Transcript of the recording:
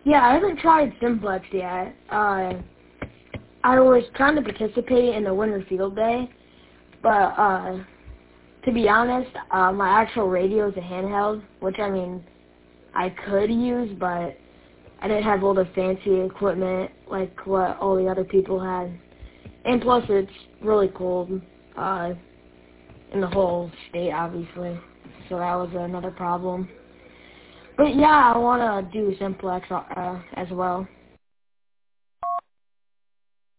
Yeah, I haven't tried Simplex yet. I was trying to participate in the Winter Field Day, but to be honest, my actual radio is a handheld, which I mean I could use, but I didn't have all the fancy equipment like what all the other people had. And plus, it's really cold in the whole state, obviously, so that was another problem. But yeah, I want to do Simplex as well.